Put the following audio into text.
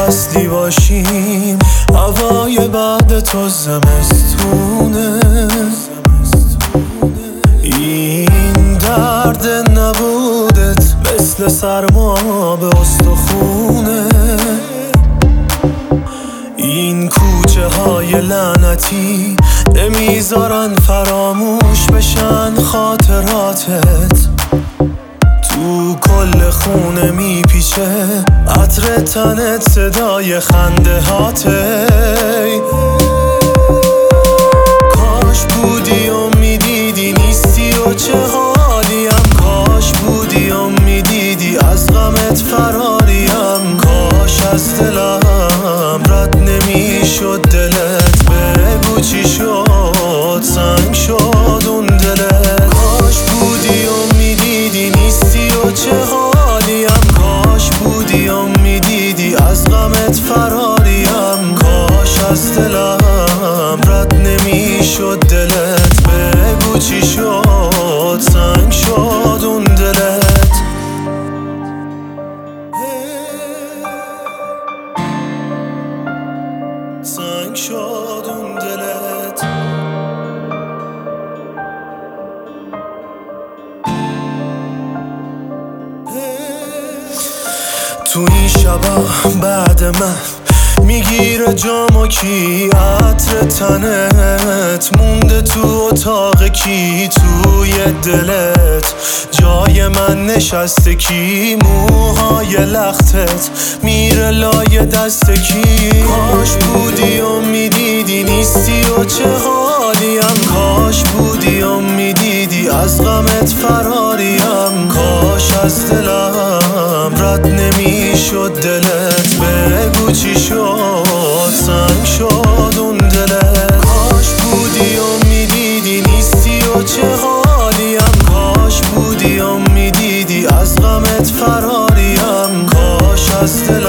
فصلی باشیم، هوای بعد تو زمستونه. این درد نبودت مثل سرما به استخونه. این کوچه های لعنتی نمیذارن فراموش بشن خاطراتت. تو کل خونه میپیچه عطر تنت، صدای خنده هاته. کاش بودی و میدیدی نیستی و چه حالیم. کاش بودی و میدیدی از غمت فراریم. کاش از دلم رد نمیشد دلت. بگو چی شد، سنگ شد اون دلت. کاش بودی و میدیدی نیستی و چه حالیم. کاش بودی و میدیدی از غمت فراریم. کاش از دلم رد نمیشد دلت. بگو چی شد، سنگ شد اون دلت. سنگ شد اون دلت. تو این شبا بعد من میگیره جام و کی، عطر تنت مونده تو اتاق کی. توی دلت جای من نشسته کی، موهای لختت میره لای دست کی. کاش بودی و میدیدی نیستی و چه حالیم. کاش بودی و میدیدی از غمت فراریم. کاش از دلم رد نمیشد دلت. بگو چی شد، سنگ شد اون دلت. کاش بودی و میدیدی نیستی و چه حالیم. کاش بودی و میدیدی از غمت فراریم. کاش از